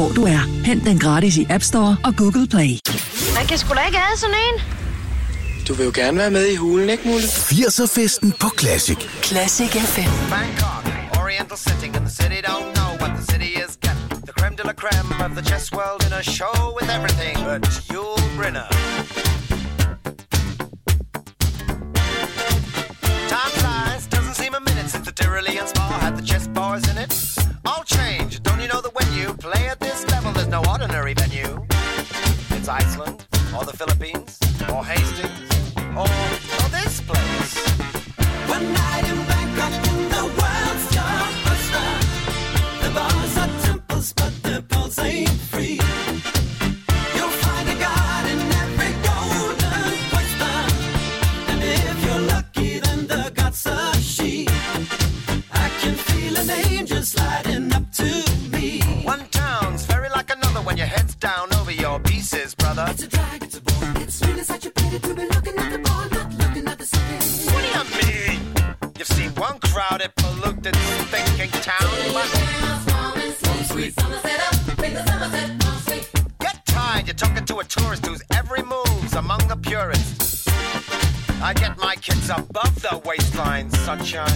hvor du er. Hent den gratis i App Store og Google Play. Man kan sgu da ikke have sådan en. Du vil jo gerne være med i hulen, ikke, Mulle? 80'er-festen på Classic. Classic FM. Bangkok, oriental sitting in the city, don't know what the city is getting. The creme de la creme of the chess world in a show with everything but Yul Brynner. Time flies, doesn't seem a minute since the Tyrolean spa had the chess bars in it. All change, don't you know that when you play at this level, there's no ordinary venue? It's Iceland, or the Philippines, or Hastings, or this place. One night in Bangkok in the world's your oyster. The bars are temples, but the pearls ain't free. You'll find a god in every golden oyster. And if you're lucky, then the god's a she. I can feel an angel sliding up to me. One town's very like another when your head's down over your pieces, brother. It's a drag, it's a bore. It's really such a pity to be looking at the bar, not looking at the city. What do you mean? You've seen one crowded, polluted, thinking town, but get tired, you're talking to a tourist whose every move's among the purists. I get my kids above the waistline, sunshine.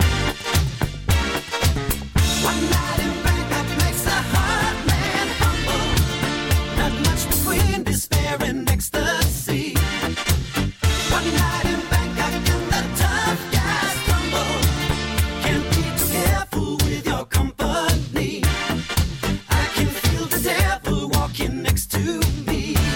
One night in Bangkok makes a hard man humble. Not much between despair and ecstasy. One night in Bangkok and the tough guys crumble. Can't be too careful with your company. I can feel the devil walking next to me.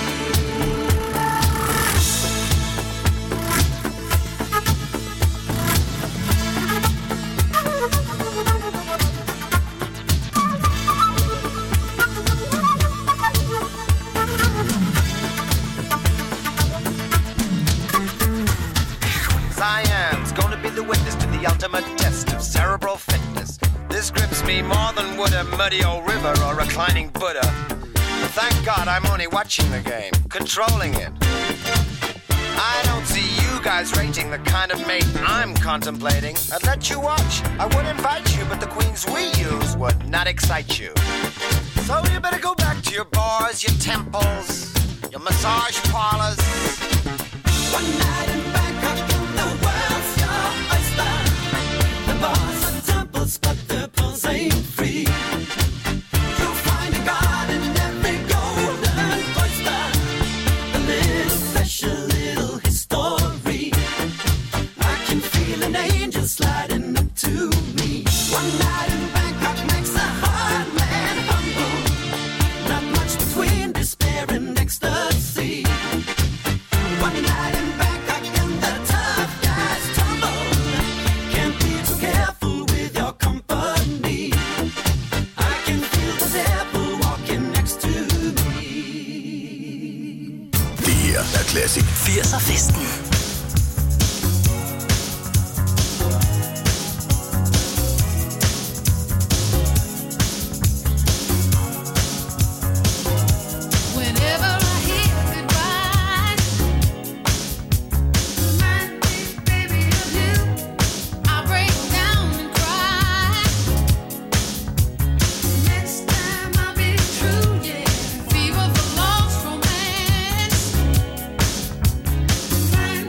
Cyan's gonna be the witness to the ultimate test of cerebral fitness. This grips me more than would a muddy old river or reclining Buddha. But thank God I'm only watching the game, controlling it. I don't see you guys rating the kind of mate I'm contemplating. I'd let you watch, I would invite you, but the queens we use would not excite you. So you better go back to your bars, your temples, your massage parlors. One night in Bangkok and the world's your oyster. The bars are temples, but the pearls ain't free. You'll find a god in every golden oyster. A little special little history. I can feel an angel sliding up to me. One night in Bangkok makes a hard man humble. Not much between despair and ecstasy. One night in Bangkok and the tough guys tumble. Can't be too careful with your company. I can feel the devil walking next to me. Det her er Classic. 80'er-festen. Fever for lost romance.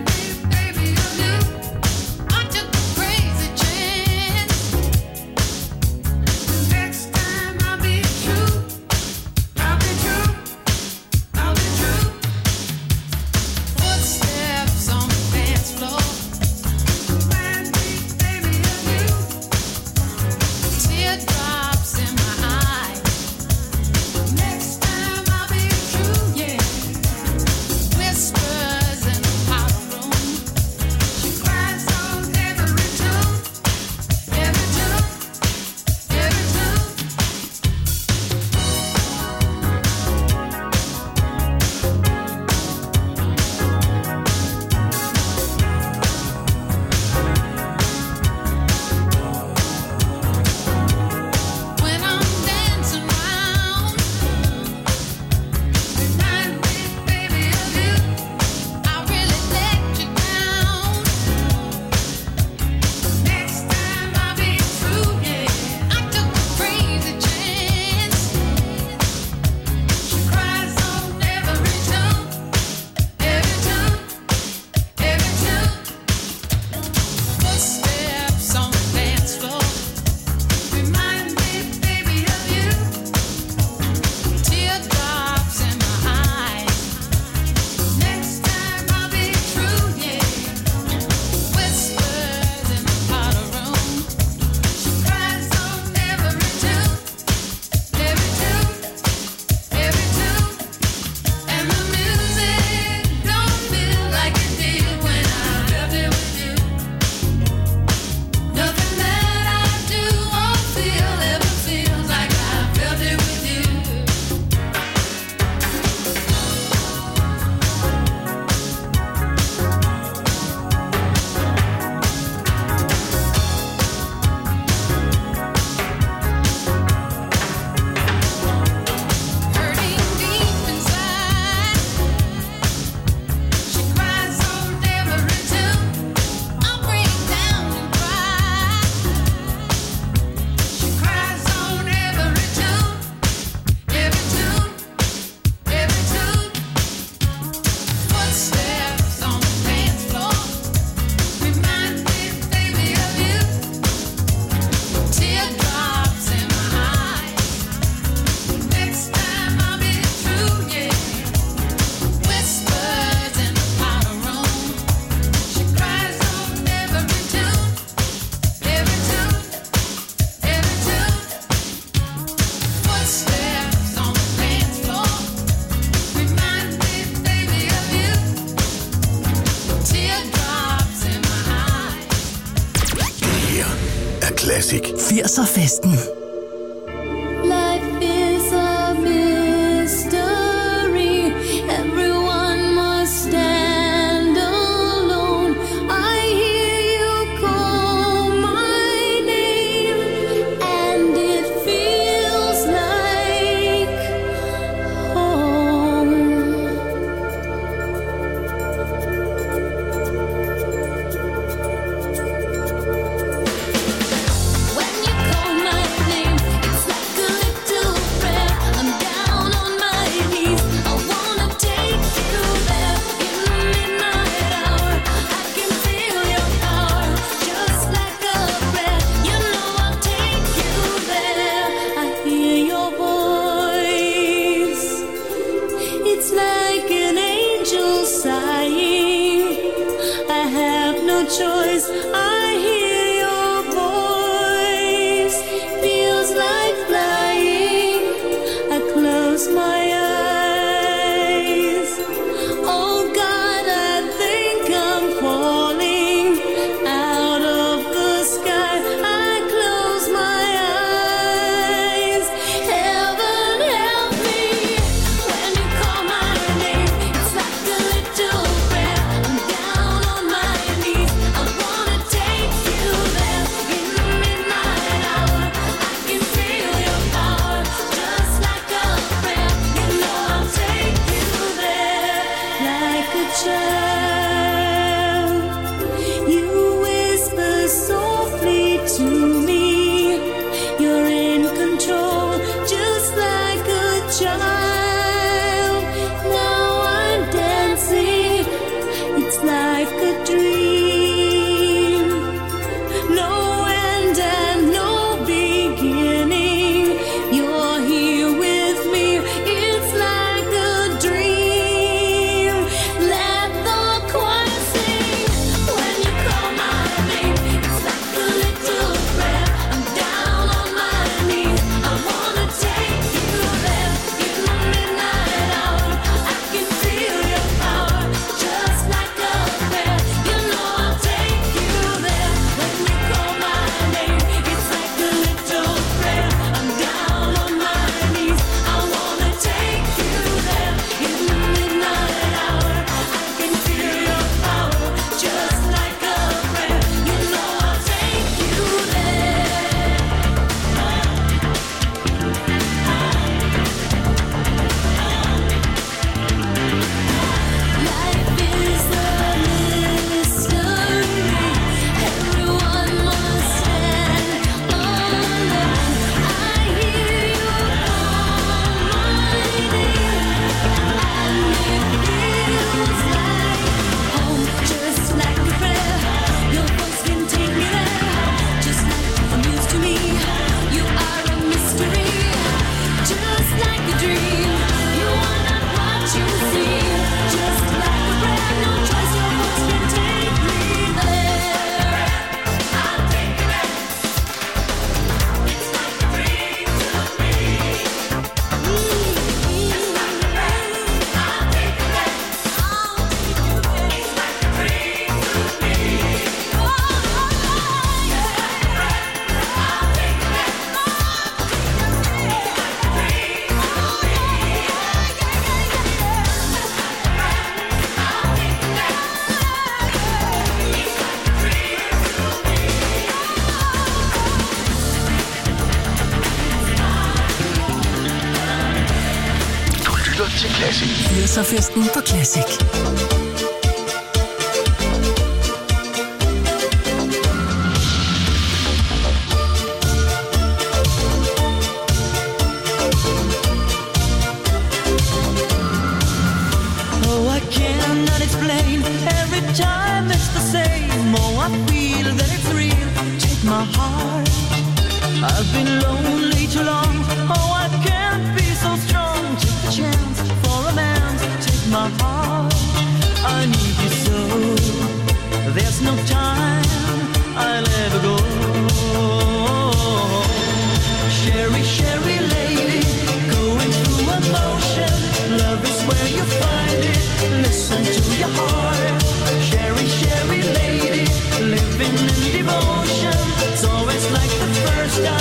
80'er-festen. Life is a mystery. Everyone must stand alone. I hear you call my name, and it feels like home. When you call my name, it's like a little prayer. I'm down on my knees. I wanna take you there in the midnight hour. I can feel your power, just like a prayer. You know I'll take you there. I hear your voice. It's like an angel sighing. I have no choice. I hear your voice. Feels like flying. I close my eyes. Oh God, I think I'm falling out of the sky. I close my eyes. Heaven help me when you call my name. It's like a little prayer. I'm down on my knees. I wanna take you there in the midnight hour. I can feel your power, just like a prayer. You know I'll take you there like a child. You whisper softly to me. You're in control, just like a child. Now I'm dancing. It's like a dream. No end and no beginning. You're here with me. It's like a dream. Let the choir sing when you call my name. It's like a little prayer. I'm down on my knees. I wanna take you there in the midnight hour. I can feel your power, just like a prayer. You know I'll take you there when you call my name. It's like a little prayer. I'm down on my knees. I wanna take you there in the midnight hour. I can feel your power, just like a prayer. You know I'll take you there. Life is a mystery. Everyone must stand alone. I hear you call my name, and it feels like home, just like a prayer. Your voice can take me there, just like a muse to me. You are a mystery, just like a dream. You are not what you see, just like a prayer. No choice, your voice can take me there. I'll take you there. It's like a dream to me. Just like a prayer. I'll take you there. It's like a dream to me. Just like a prayer. I'll take you there. It's like a dream to me. Du lytter til Classic. 80'er-festen på Classic. Oh, I cannot explain. Every time it's the same. Oh, I feel that it's real. Take my heart. I've been lonely too long. Oh, I can't be so strong. Take the chance for romance. Take my heart. I need you so. There's no time I'll ever go. Sherry, Sherry lady, going through emotion. Love is where you find it. Listen to your heart. Sherry, Sherry lady, living in devotion. It's always like the first time.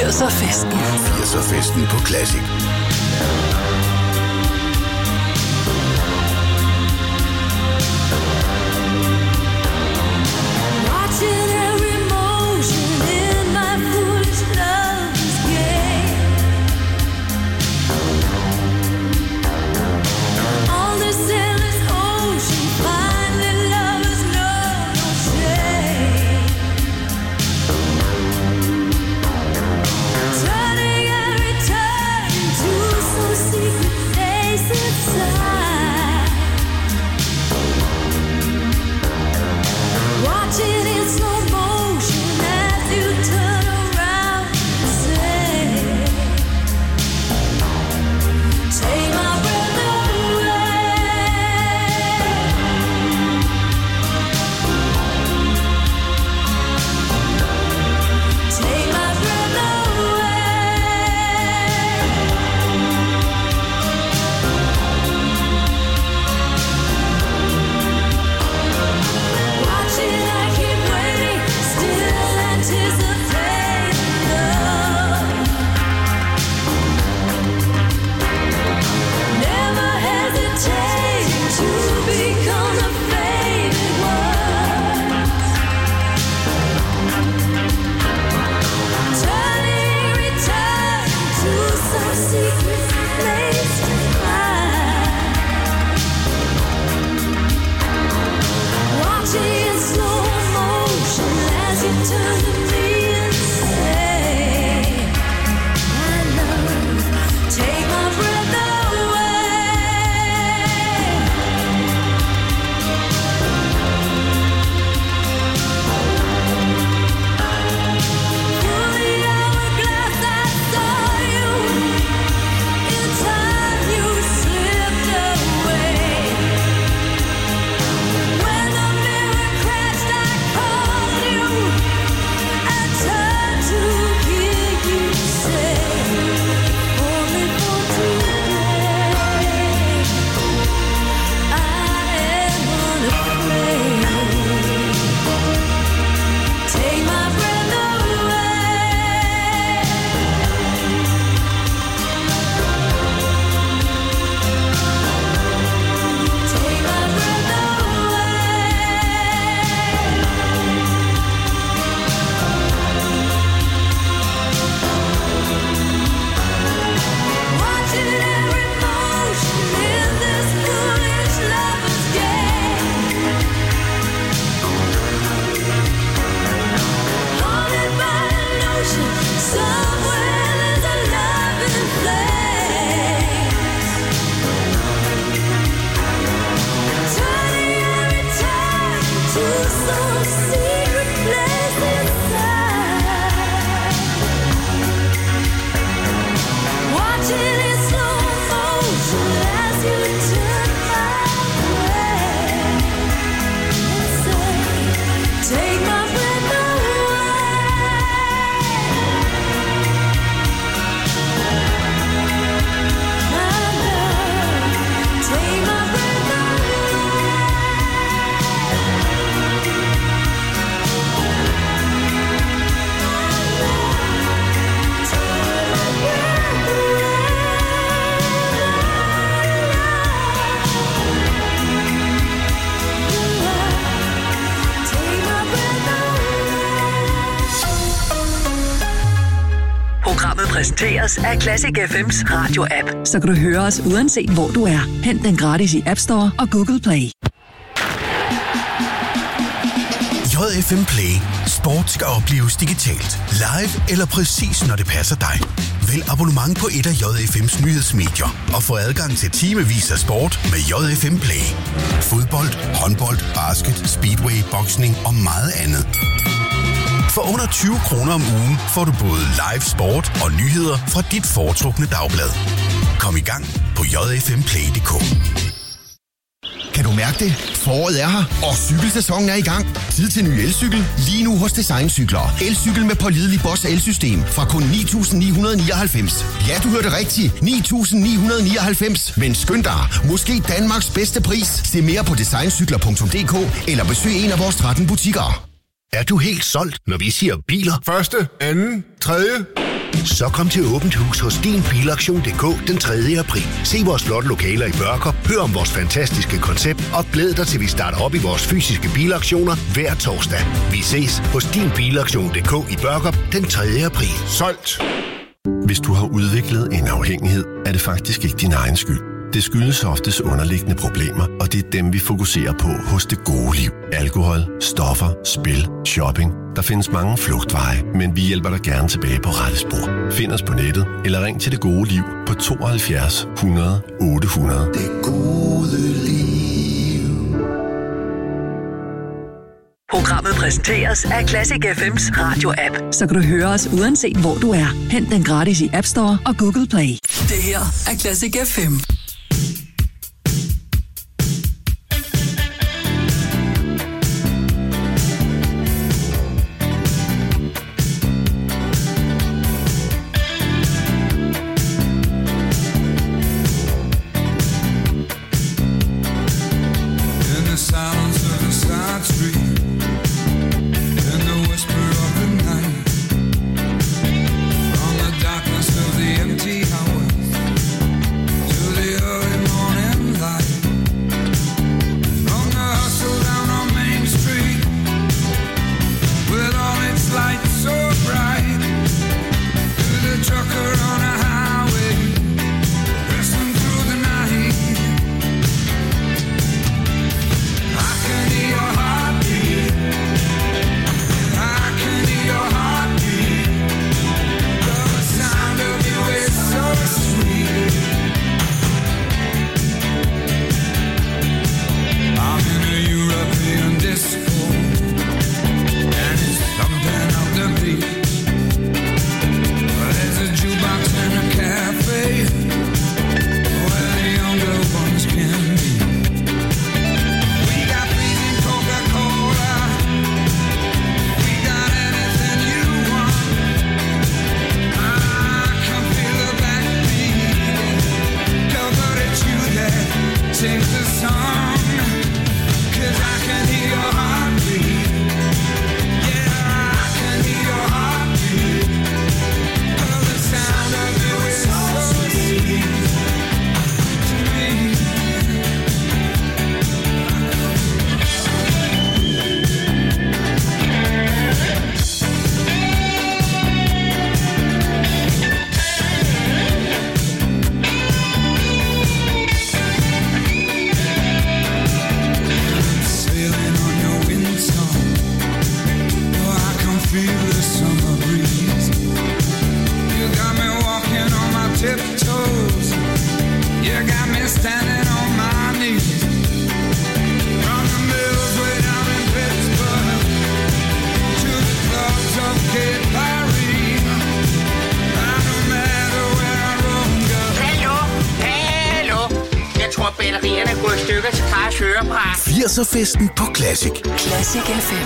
80'er-festen. 80'er-festen på Classic. Præsenteres af Classic FM's radio-app, så kan du høre os uanset hvor du er. Hent den gratis i App Store og Google Play. JFM Play. Sport skal opleves digitalt. Live eller præcis når det passer dig. Vælg abonnement på et af JFM's nyhedsmedier og få adgang til timevis af sport med JFM Play. Fodbold, håndbold, basket, speedway, boksning og meget andet. For under 20 kroner om ugen får du både live sport og nyheder fra dit foretrukne dagblad. Kom i gang på jfmplay.dk. Kan du mærke det? Foråret er her, og cykelsæsonen er i gang. Tid til ny elcykel, lige nu hos Design-cykler. Elcykel med pålidelig Bosch elsystem fra kun 9.999. Ja, du hørte rigtigt. 9.999. Men skynd dig, måske Danmarks bedste pris. Se mere på designcykler.dk eller besøg en af vores 13 butikker. Er du helt solgt, når vi siger biler? Første, anden, tredje. Så kom til åbent hus hos din Bilaktion.dk den 3. april. Se vores flotte lokaler i Børkop, hør om vores fantastiske koncept og glæd dig til vi starter op i vores fysiske bilaktioner hver torsdag. Vi ses hos din Bilaktion.dk i Børkop den 3. april. Solgt! Hvis du har udviklet en afhængighed, er det faktisk ikke din egen skyld. Det skyldes oftest underliggende problemer, og det er dem, vi fokuserer på hos Det Gode Liv. Alkohol, stoffer, spil, shopping. Der findes mange flugtveje, men vi hjælper dig gerne tilbage på rette spor. Find os på nettet, eller ring til Det Gode Liv på 72 100 800. Det gode liv. Programmet præsenteres af Classic FM's radio-app, så kan du høre os uanset hvor du er. Hent den gratis i App Store og Google Play. Det her er Classic FM. Festen på Classic. Classic FM.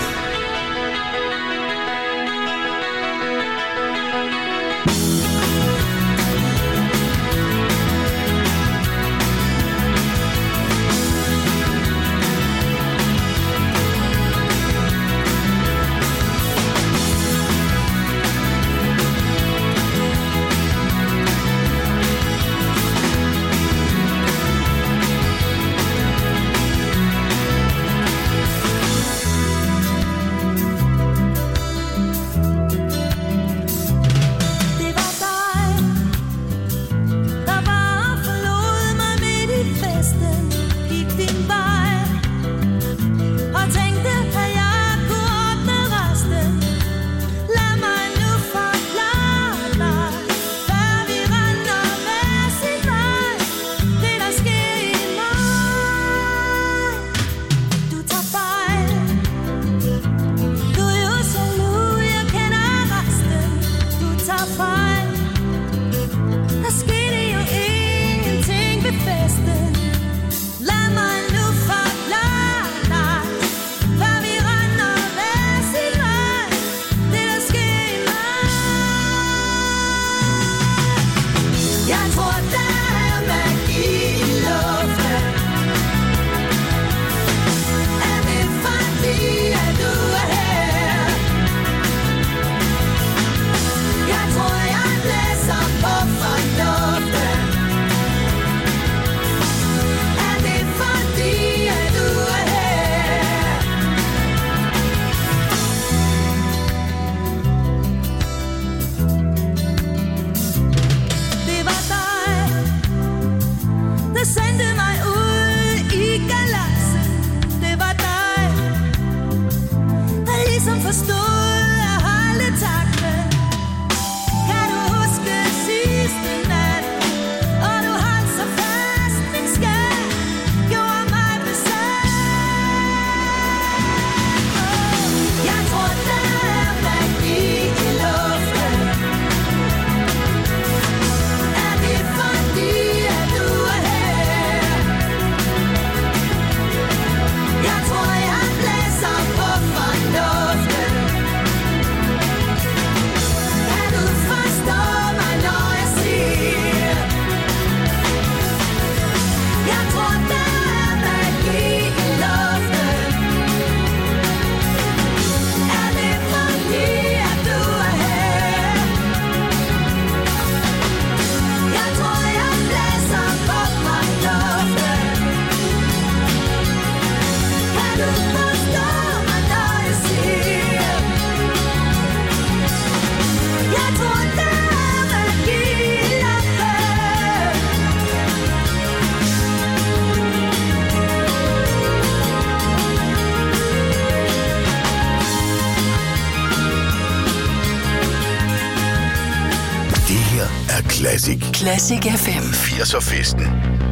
Classic FM. 80'er festen.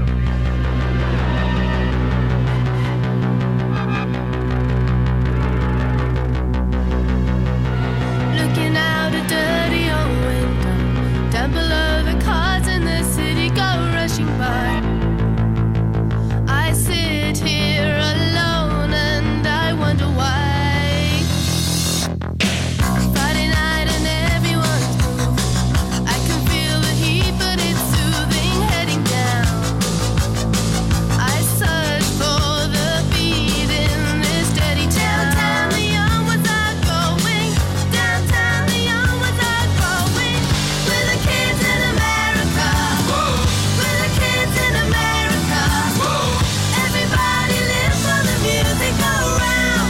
Looking out a dirty old window, down below the cars in the city go rushing by. I sit here alone and I wonder why. Friday night and everyone's moving. I can feel the heat, but it's soothing heading down. I search for the beat in this steady town. Downtown, the young ones are going. Downtown, the young ones are growing. We're the kids in America. Whoa. We're the kids in America. Whoa. Everybody live for the music around.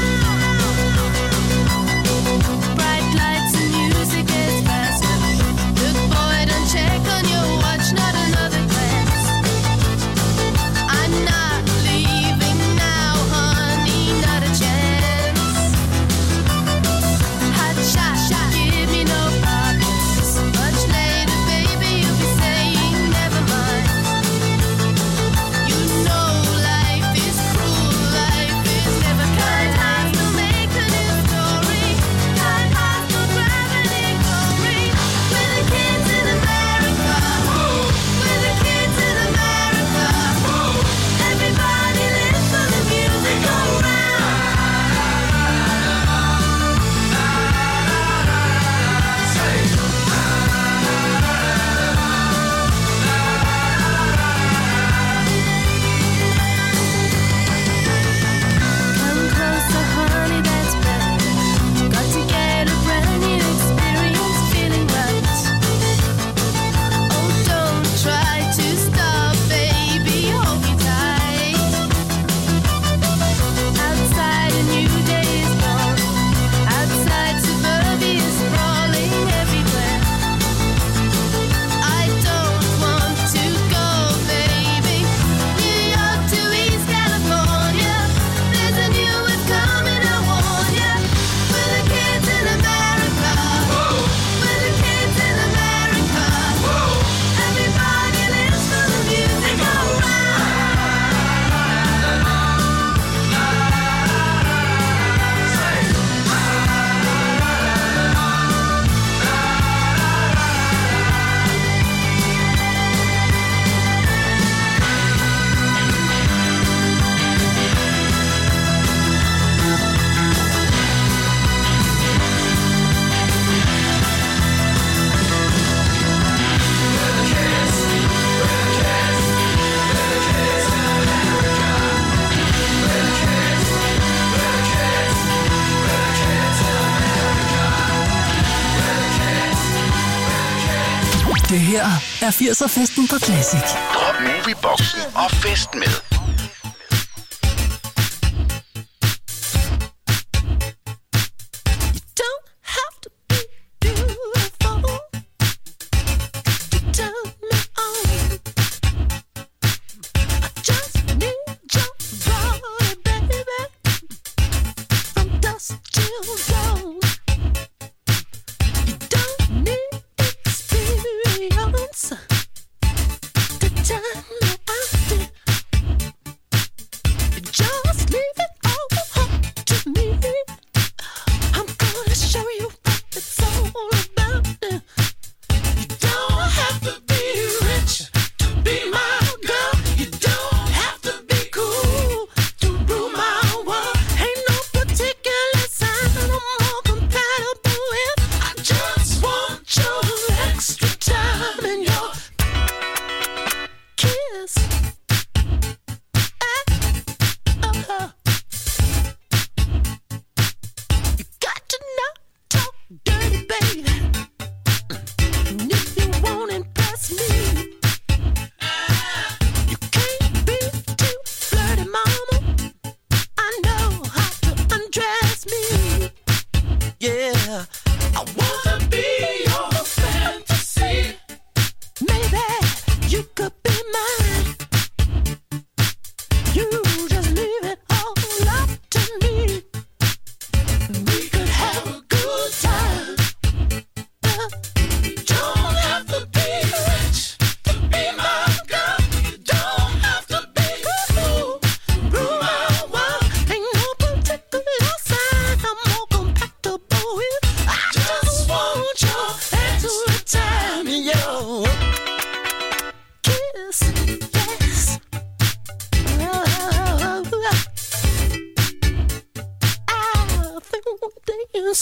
Bright lights and music gets faster. Look, boy, don't check on your watch, not another glance. I'm not leaving now, honey, not a chance. Hot shot, give me no problems. Much later, baby, you'll be saying never mind. You know life is cruel, life is never kind. Hearts will make a new story. Kind hearts will grab and glory. We're the kids in America. We're the kids in America. Everybody live for the music around. Come closer, honey, that's better. Got to get a brand new experience, feeling right. Oh, don't try to stop, baby, hold me tight. Outside a new day is born. Outside suburbia is sprawling everywhere. I don't want to go, baby. New York to East California. There's a new one coming, I warn ya. We're the kids in America. We're the kids in America. Everybody lives for the music around. Det her er 80'er-festen på Classic. Drop Movieboksen og fest med. Don't have to be beautiful to turn me on. I just need your body, baby, from dusk till dawn. tunes.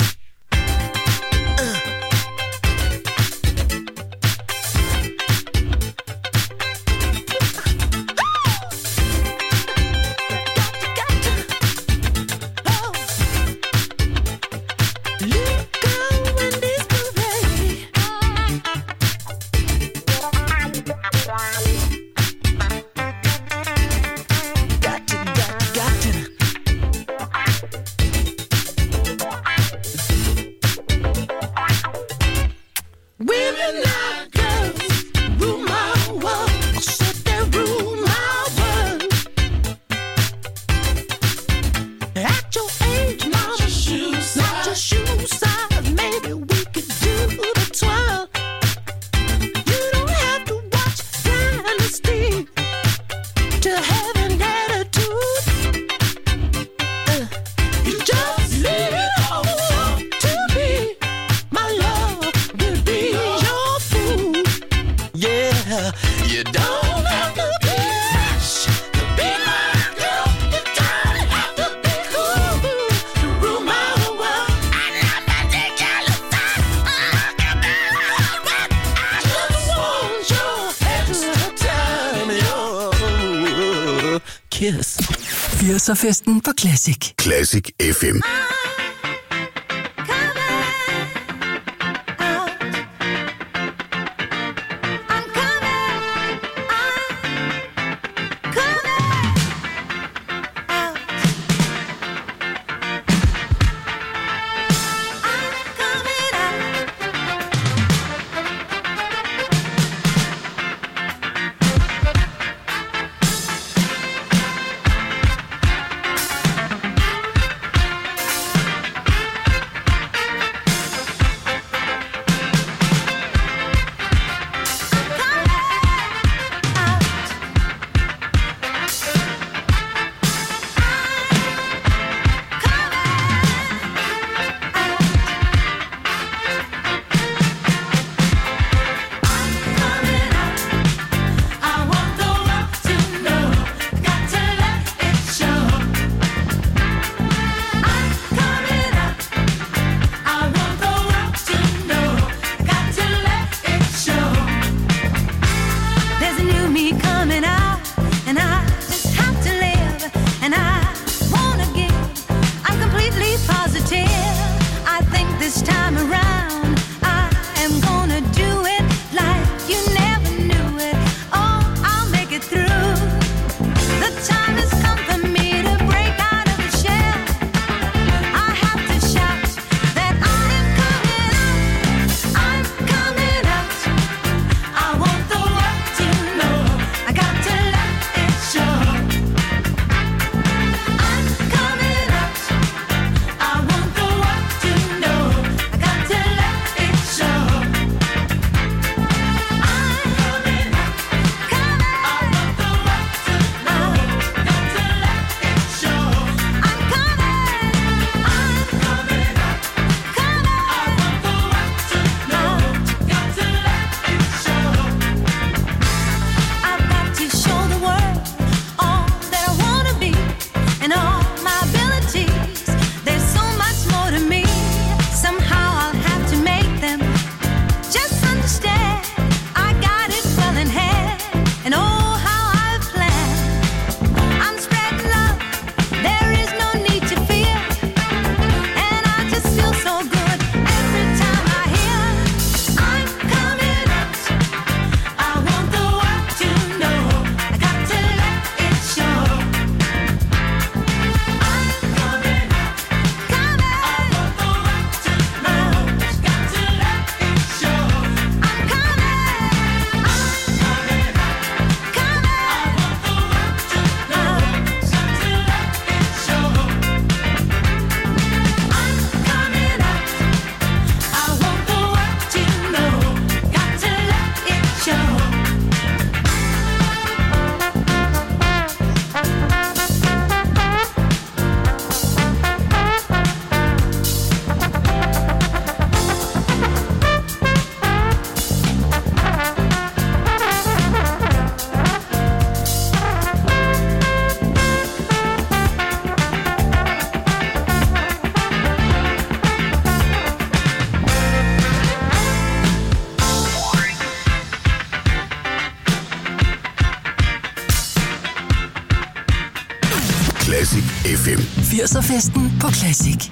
Kiss. 80'er-festen på Classic. Classic FM. 80'er-festen på Classic.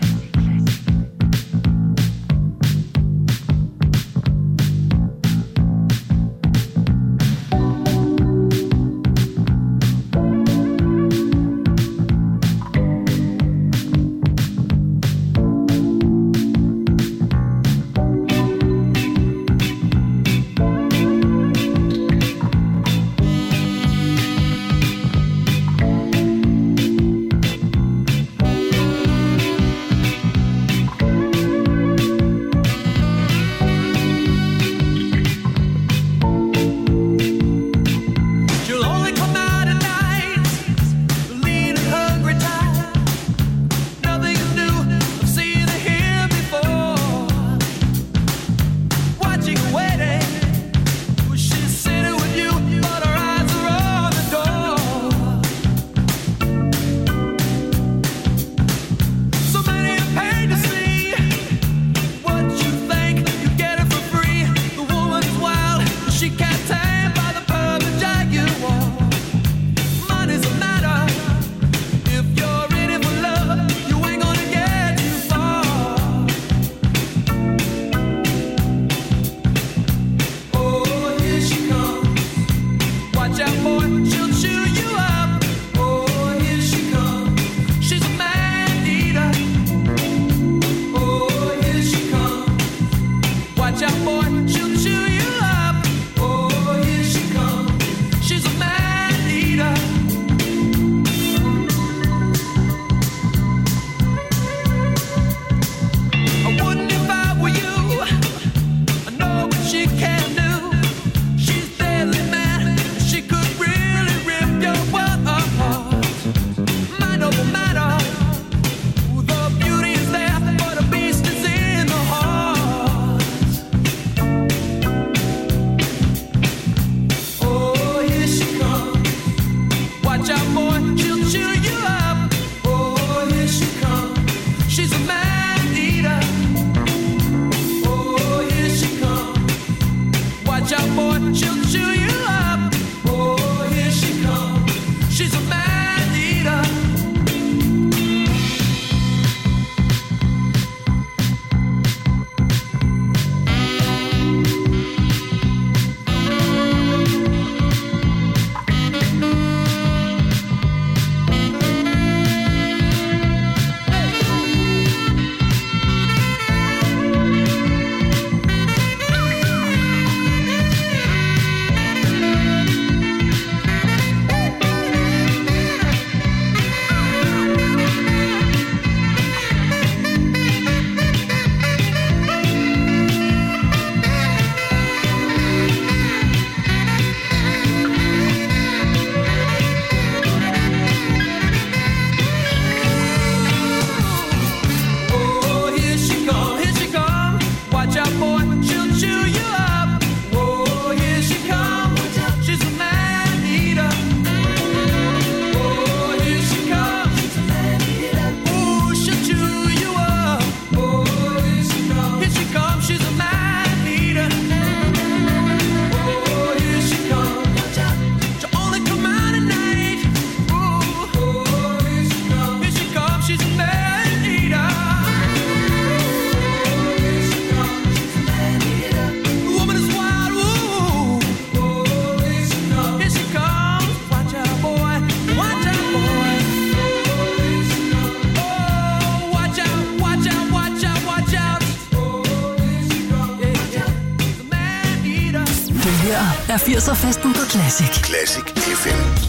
Er 80'er-festen på Classic. Classic FM.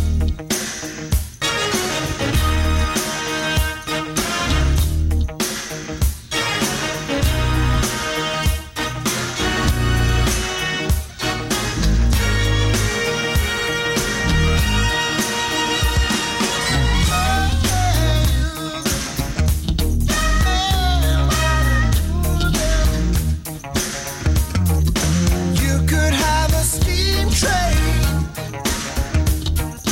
You could have a steam train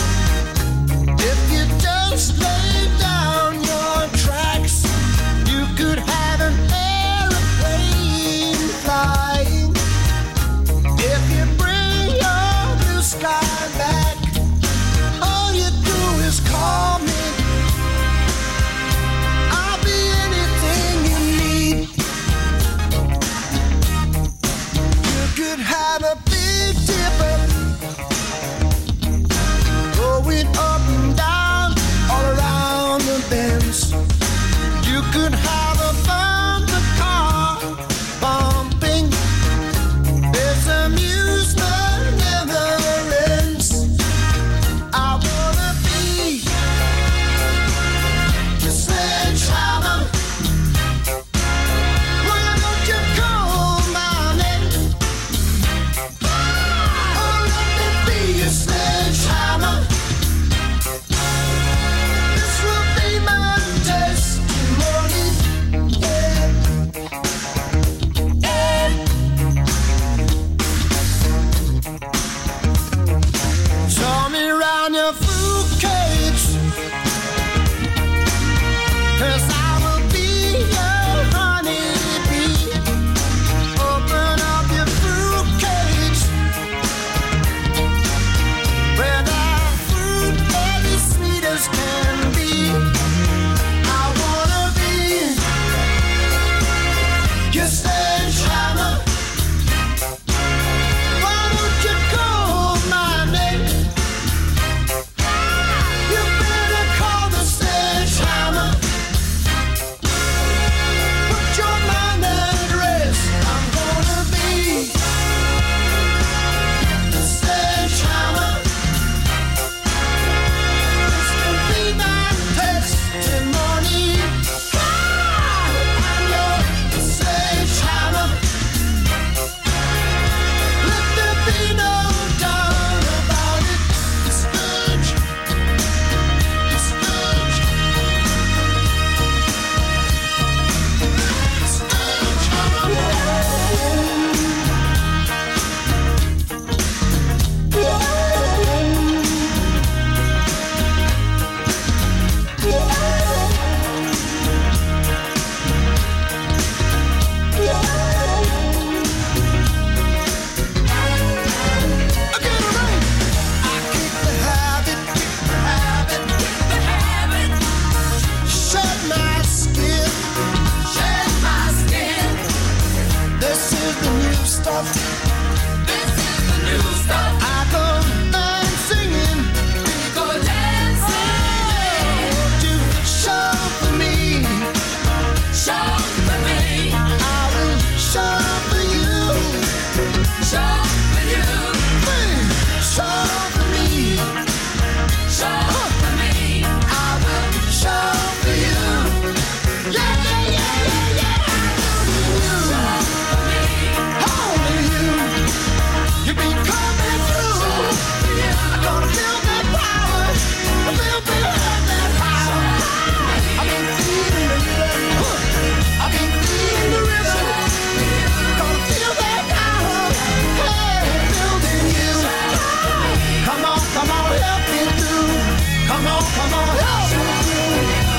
This is the new stuff. I go dance singing. Go dancing. Won't you show for me? Show for me. I will show for you. Show for you. Show for me. Show for me. I will show for you. Yeah, yeah, yeah, yeah, yeah. Show for me. Only you. You be coming through. I'm gonna feel that power. A little bit of that power. I've been feeling the rhythm. I've been feeling the rhythm. Gonna feel that power. Hey, building you. Come on, help me through. Come on, help me through.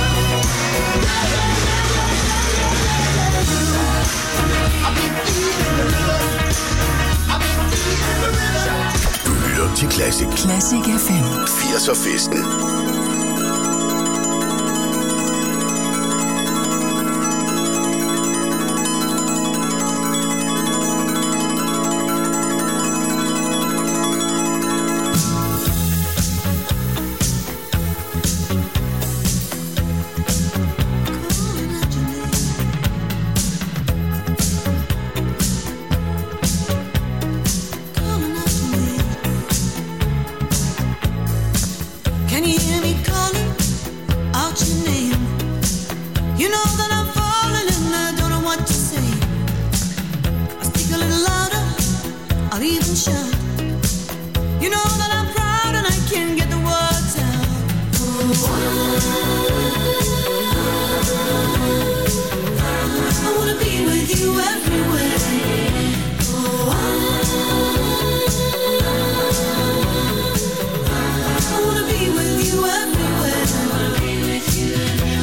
I've been feeling the rhythm. I've been feeling the rhythm. Du lytter til Classic. Classic FM. 80'er-festen. Can you hear me calling out your name? You know that I'm falling and I don't know what to say. I speak a little louder, I'll even shout. You know that I'm proud and I can't get the words out. I wanna be with you everywhere. I wanna be with you everywhere. I wanna be with you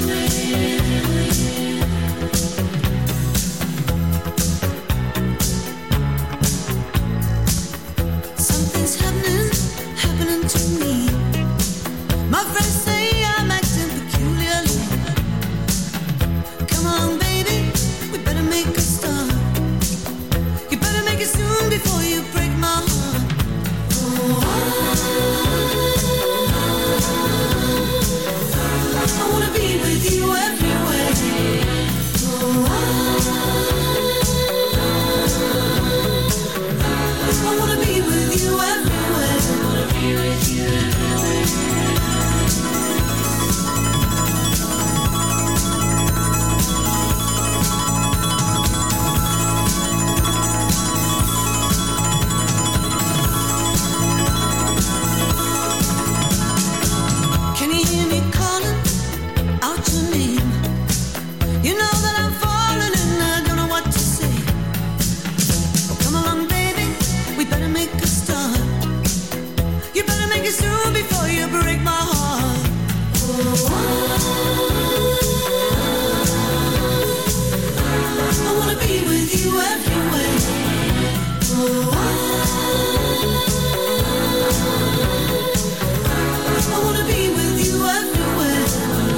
Something's happening to me. My friends say I'm acting peculiarly. Come on, baby, we better make a start. You better make it soon before you break my heart. I wanna be with you everywhere. I wanna be with you everywhere. I wanna be with you Can you hear me calling out your name? You know that I'm falling and I don't know what to say. Oh, come along, baby, we better make a start. You better make it soon before you break my heart. I wanna be with you everywhere. I wanna be with you everywhere.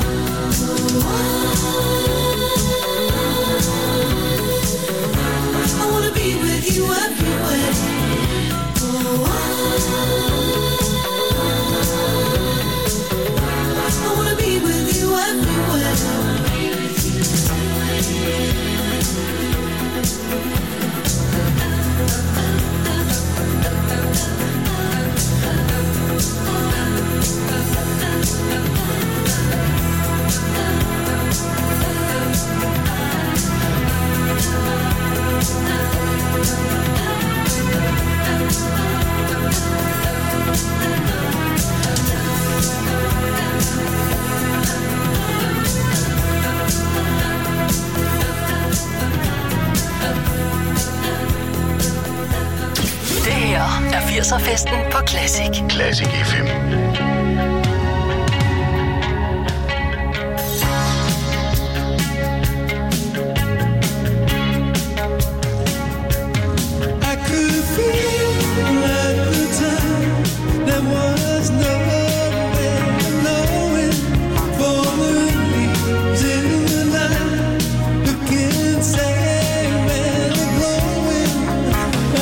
I wanna be with you everywhere. I wanna be with you everywhere. Det her er 80'er-festen på Classic. Classic FM. I could feel at the time there was no way of knowing. For the leaves in the night looking sad and glowing.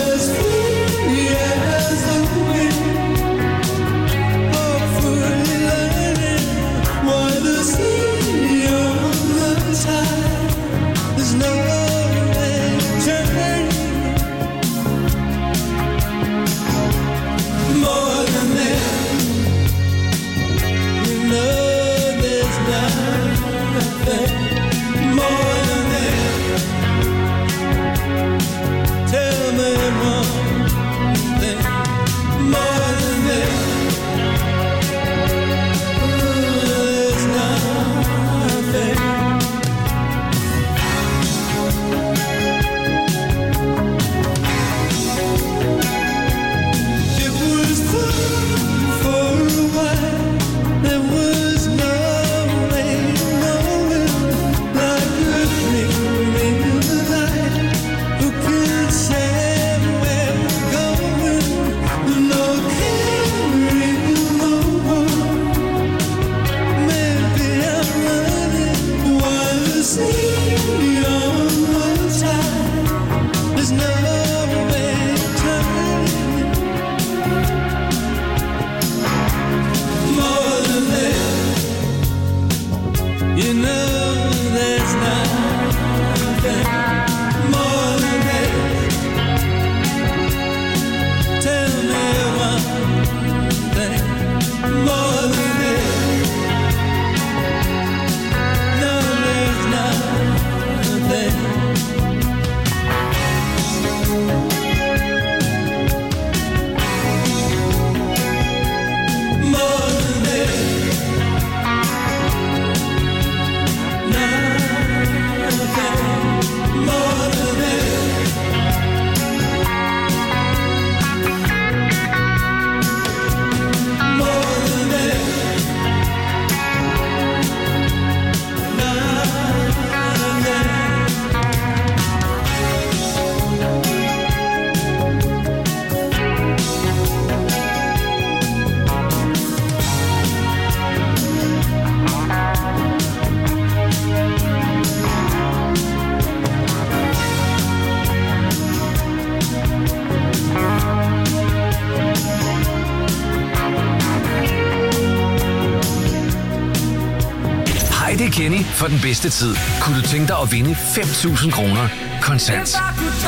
for den bedste tid kunne du tænke dig at vinde 5.000 kroner kontant.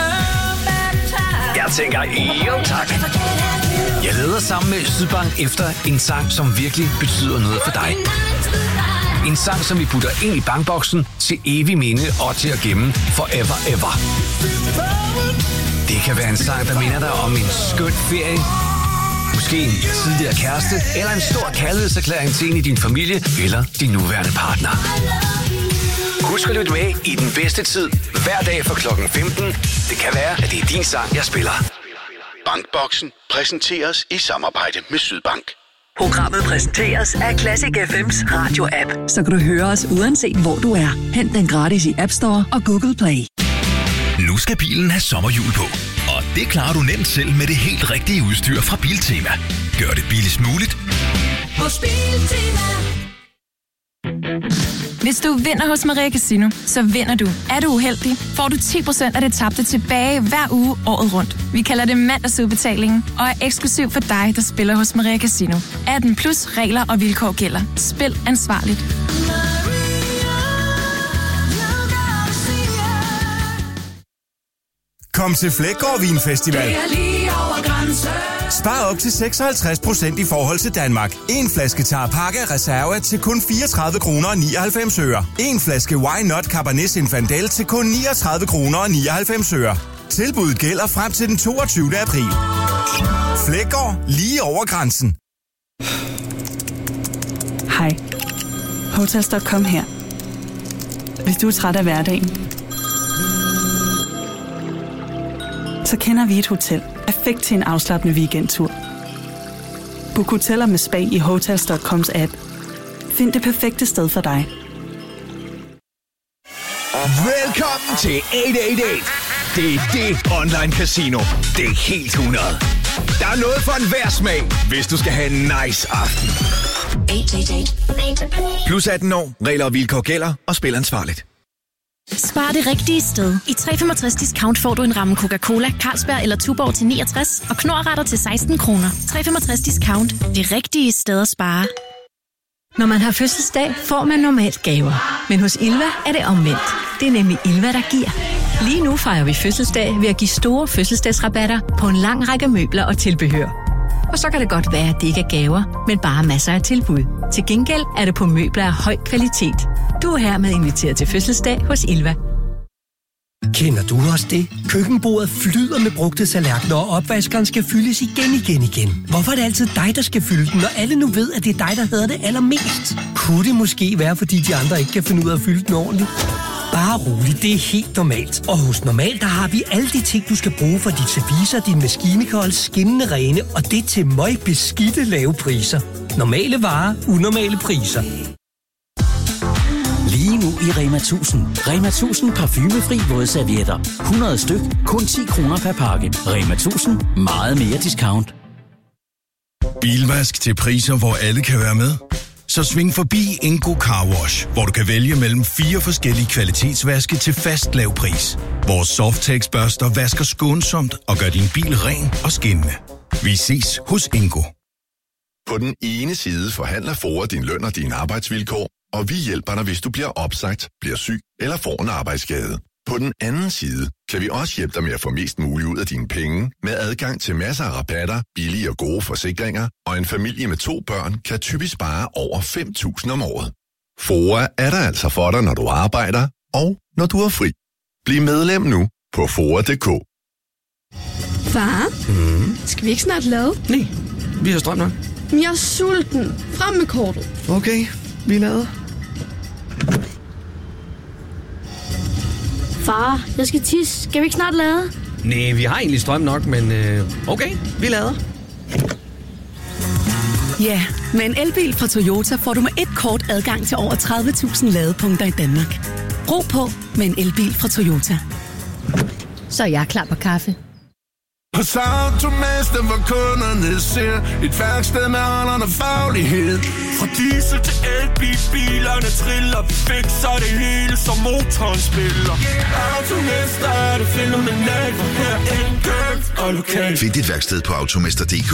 Jeg tænker, jo tak. Jeg leder sammen med Sydbank efter en sang, som virkelig betyder noget for dig. En sang, som vi putter ind i bankboksen til evig minde og til at gemme forever ever. Det kan være en sang, der minder dig om en skøn ferie, måske en tidligere kæreste, eller en stor kærlighedserklæring til en i din familie eller din nuværende partner. Husk at lytte med i den bedste tid, hver dag fra klokken 15. Det kan være, at det er din sang, jeg spiller. Bankboksen præsenteres i samarbejde med Sydbank. Programmet præsenteres af Classic FM's radio-app, så kan du høre os uanset hvor du er. Hent den gratis i App Store og Google Play. Nu skal bilen have sommerhjul på, og det klarer du nemt selv med det helt rigtige udstyr fra Biltema. Gør det billigst muligt Hos Biltema. Hvis du vinder hos Maria Casino, så vinder du. Er du uheldig, får du 10% af det tabte tilbage hver uge året rundt. Vi kalder det mandagsudbetalingen og er eksklusiv for dig, der spiller hos Maria Casino. 18 plus regler og vilkår gælder. Spil ansvarligt. Kom til Fleggaard Vinfestival. Det er lige over grænsen. Spar op til 56% i forhold til Danmark. En flaske Tarapacca Reserva til kun 34 kroner og 99 øre. En flaske Why Not Cabernet Zinfandel til kun 39 kroner og 99 øre. Tilbuddet gælder frem til den 22. april. Fleggaard lige over grænsen. Hej. Hotels.com her. Hvis du er træt af hverdagen, så kender vi et hotel. Perfekt til en afslappende weekendtur. Book hoteller med spa i Hotels.coms app. Find det perfekte sted for dig. Velkommen til 888. Det er det online casino. Det er helt 100. Der er noget for enhver smag, hvis du skal have en nice aften. 888. Plus 18 år, regler og vilkår gælder, og spil ansvarligt. Spar det rigtige sted. I 365 discount får du en ramme Coca-Cola, Carlsberg eller Tuborg til 69 og Knorr-retter til 16 kroner. 365 discount. Det rigtige sted at spare. Når man har fødselsdag, får man normalt gaver. Men hos Ilva er det omvendt. Det er nemlig Ilva, der giver. Lige nu fejrer vi fødselsdag ved at give store fødselsdagsrabatter på en lang række møbler og tilbehør. Og så kan det godt være, at det ikke er gaver, men bare masser af tilbud. Til gengæld er det på møbler af høj kvalitet. Du er hermed inviteret til fødselsdag hos Ilva. Kender du også det? Køkkenbordet flyder med brugte tallerkener, og opvaskeren skal fyldes igen. Hvorfor er det altid dig, der skal fylde den, når alle nu ved, at det er dig, der hader det allermest? Kunne det måske være, fordi de andre ikke kan finde ud af at fylde den ordentligt? Bare roligt, det er helt normalt. Og hos Normal, der har vi alle de ting, du skal bruge for dit service, din maskinikold, skinnende rene, og det til møgbeskidte lave priser. Normale varer, unormale priser. Lige nu i Rema 1000. Rema 1000 parfumefri vådservietter. 100 styk, kun 10 kroner per pakke. Rema 1000. Meget mere discount. Bilvask til priser, hvor alle kan være med. Så sving forbi Ingo Car Wash, hvor du kan vælge mellem 4 forskellige kvalitetsvaske til fast lav pris. Vores Softex-børster vasker skånsomt og gør din bil ren og skinnende. Vi ses hos Ingo. På den ene side forhandler FOA din løn og dine arbejdsvilkår, og vi hjælper dig, hvis du bliver opsagt, bliver syg eller får en arbejdsskade. På den anden side kan vi også hjælpe dig med at få mest muligt ud af dine penge, med adgang til masser af rabatter, billige og gode forsikringer, og en familie med 2 børn kan typisk spare over 5.000 om året. FOA er der altså for dig, når du arbejder, og når du er fri. Bliv medlem nu på FOA.dk. Far, skal vi ikke snart lade? Nej, vi har strøm nok. Jeg er sulten. Frem med kortet. Okay, vi lader. Far, jeg skal tisse. Skal vi ikke snart lade? Nej, vi har egentlig strøm nok, men okay, vi lader. Ja, med en elbil fra Toyota får du med et kort adgang til over 30.000 ladepunkter i Danmark. Ro på med en elbil fra Toyota. Så er jeg klar på kaffe. Hos Automester, hvor kunderne ser et værksted med alderen og faglighed. Fra diesel til elbil, bilerne triller, vi fikser det hele, som motoren spiller. Automester er det fænomenalt, for her enkelt og lokalt. Find dit værksted på automester.dk.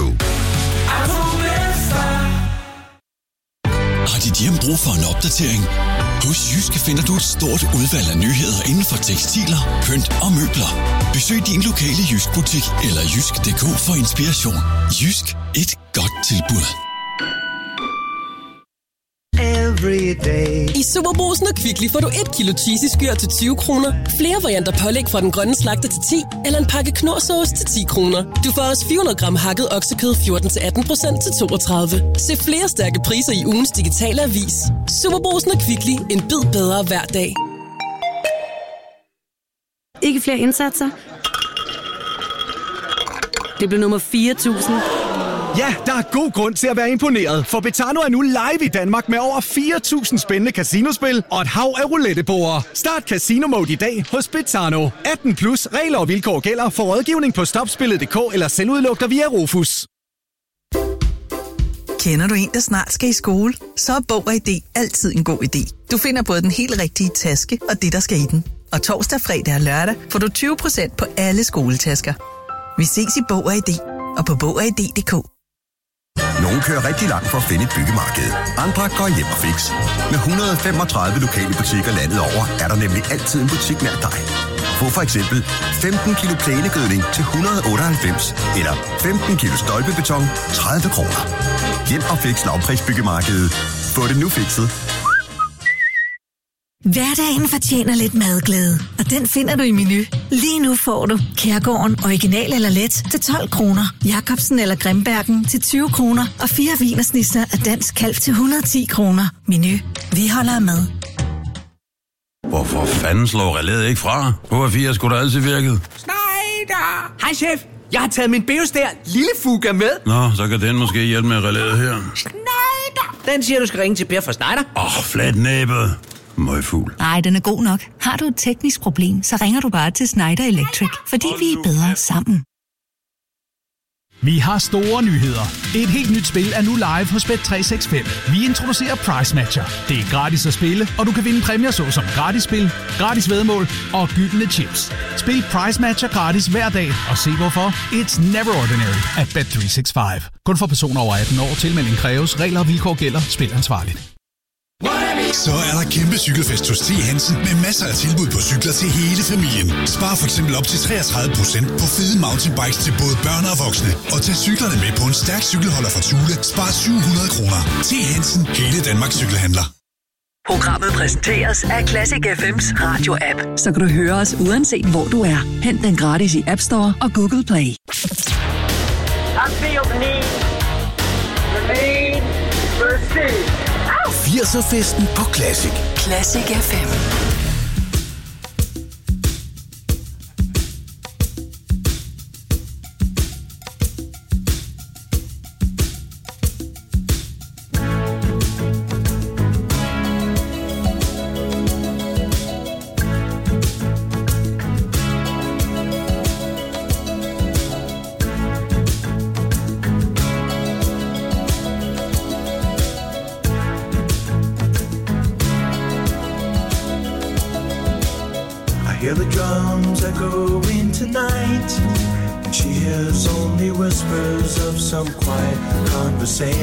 Automester. Har dit hjem brug for en opdatering? Hos Jyske finder du et stort udvalg af nyheder inden for tekstiler, pynt og møbler. Besøg din lokale Jysk-butik eller jysk.dk for inspiration. Jysk. Et godt tilbud. I Superbrugsen og Kvickly får du 1 kilo cheesy skyr til 20 kroner, flere varianter pålæg fra Den Grønne Slagter til 10, eller en pakke knorrsauce til 10 kroner. Du får også 400 gram hakket oksekød 14-18% til 32. Se flere stærke priser i ugens digitale avis. Superbrugsen og Kvickly. En bid bedre hver dag. Ikke flere indsatser? Det blev nummer 4.000. Ja, der er god grund til at være imponeret, for Betano er nu live i Danmark med over 4.000 spændende casinospil og et hav af roulettebord. Start Casino Mode i dag hos Betano. 18 plus regler og vilkår gælder for rådgivning på stopspillet.dk eller selvudlugter via Rofus. Kender du en, der snart skal i skole? Så er Bog og ID altid en god idé. Du finder både den helt rigtige taske og det, der skal i den. Og torsdag, fredag og lørdag får du 20% på alle skoletasker. Vi ses i Bog og ID og på BogOgID.dk. Nogle kører rigtig langt for at finde et byggemarked. Andre går hjem og fix. Med 135 lokale butikker landet over, er der nemlig altid en butik nær dig. Få for eksempel 15 kilo plænegødning til 198, eller 15 kilo stolpebeton 30 kroner. Hjem og fix lavprisbyggemarkedet. Få det nu fikset. Hverdagen fortjener lidt madglæde, og den finder du i Menu. Lige nu får du Kærgården original eller let til 12 kroner, Jacobsen eller Grimbergen til 20 kroner og 4 wienersnitzer af dansk kalv til 110 kroner. Menu. Vi holder med. Hvorfor fanden slår relæet ikke fra? H4 skulle da altid virket. Schneider! Hej chef, jeg har taget min Beostær lille Fuga med. Nå, så kan den måske hjælpe med relæet her. Schneider! Den siger, du skal ringe til Per fra Schneider. Flat næbet. Møgfugl. Nej, den er god nok. Har du et teknisk problem, så ringer du bare til Schneider Electric, fordi vi er bedre sammen. Vi har store nyheder. Et helt nyt spil er nu live hos Bet365. Vi introducerer Price Matcher. Det er gratis at spille, og du kan vinde præmier såsom gratis spil, gratis væddemål og gyldne chips. Spil Price Matcher gratis hver dag, og se hvorfor. It's never ordinary at Bet365. Kun for personer over 18 år. Tilmelding kræves. Regler og vilkår gælder. Spil ansvarligt. Så er der kæmpe cykelfest hos T. Hansen med masser af tilbud på cykler til hele familien. Spar for eksempel op til 33% på fede mountainbikes til både børn og voksne. Og tag cyklerne med på en stærk cykelholder fra Thule. Spar 700 kroner. T. Hansen, hele Danmarks cykelhandler. Programmet præsenteres af Classic FM's radio-app, så kan du høre os uanset hvor du er. Hent den gratis i App Store og Google Play. I feel the need for 80'er-festen på Classic. Classic FM. Hear the drums echoing tonight, and she hears only whispers of some quiet conversation.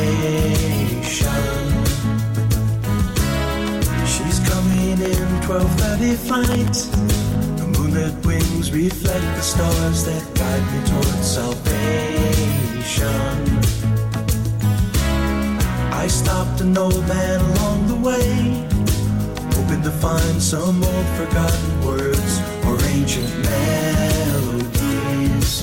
She's coming in 12:30 flight. The moonlit wings reflect the stars that guide me towards salvation. I stopped an old man along the way, hoping to find some old forgotten words or ancient melodies.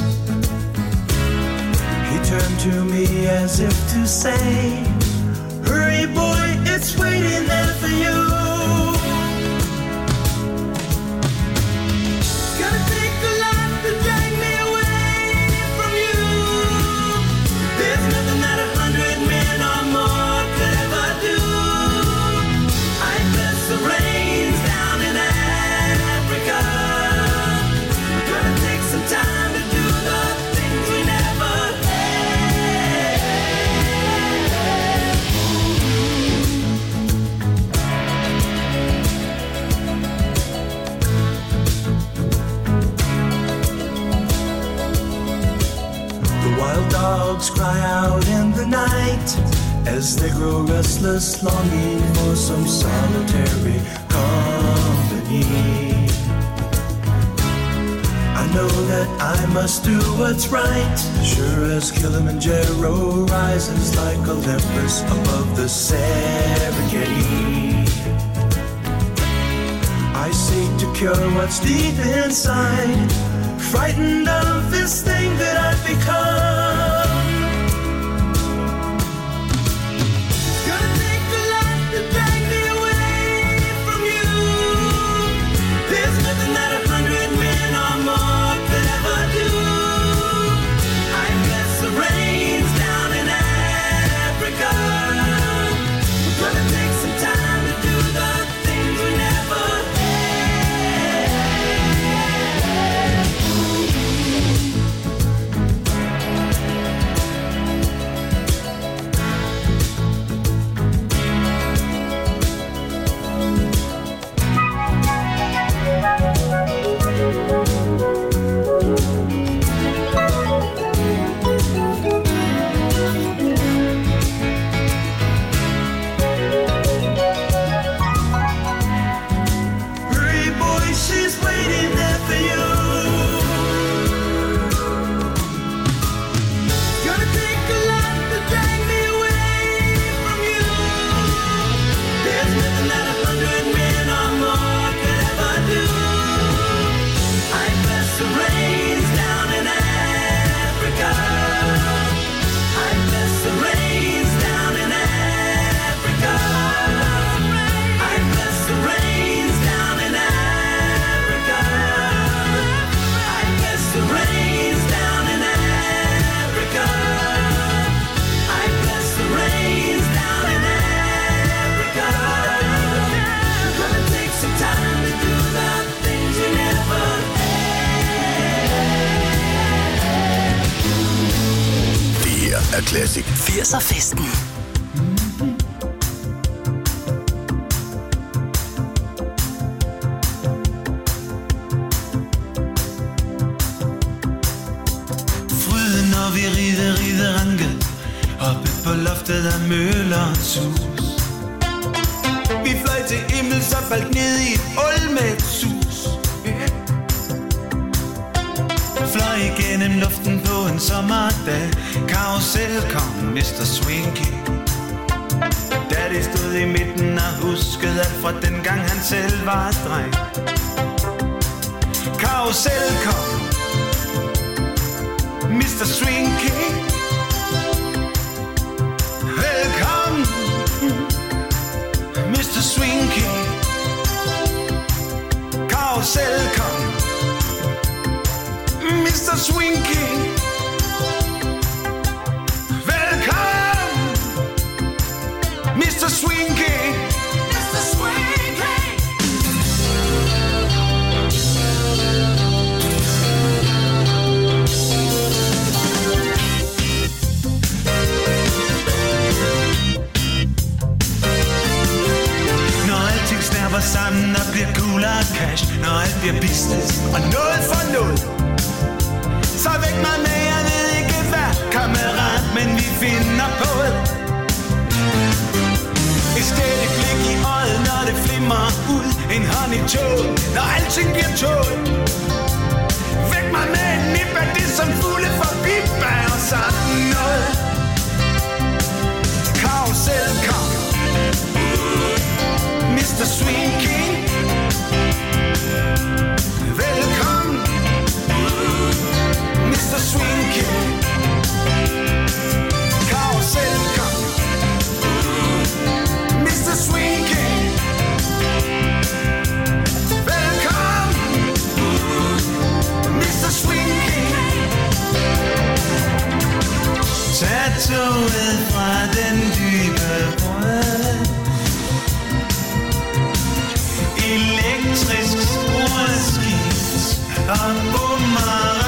He turned to me as if to say, hurry boy, it's waiting there for you. Gonna take a lot to drag me away from you. There's nothing that 100 men or more could ever do. I bless the rains down in Africa. Gonna take some time to do the things we never had. The wild dogs cry out in the night as they grow restless, longing for some solitary company. I know that I must do what's right, sure as Kilimanjaro rises like Olympus above the Serengeti. I seek to cure what's deep inside, frightened of this thing that I've become. It's gonna take a lot to drag me away from you. There's nothing that 100 men or more could ever do. I bless the rains down in Africa. It's gonna take some time to do the things we never Classic 80'er festen. Fryden, når vi rider ranke oppe på loftet af Møllerens hus. Vi fløj til himmels og faldt ned i et hul med et sus. Fløj igennem luften på en sommerdag. Karusel kom Mr. Swinky. Daddy stod i midten og huskede alt fra dengang han selv var dreng. Karusel kom Mr. Swinky. Velkommen Mr. Swinky. Karusel kom Mr. Swinky. Velkommen Mr. Swinky. Mr. Swinky. Når alting snærper sammen og bliver coolere cash, når alt bliver business og noget for noget, så væk mig med, jeg ved ikke hvad, kammerat, men vi finder på det. Et stædigt blik i øjet, når det flimmer ud, en hånd i toget, når alting bliver toget. Væk mig med en nip af det, som fugle forbi bærer sådan noget. Karusel kom Mr. Swinky. Velkommen Mr. Swinky. Karusel kom Mr. Swinky. Velkommen Mr. Swinky. Tag toget fra den dybe brød. Elektrisk sporskift og boomerang.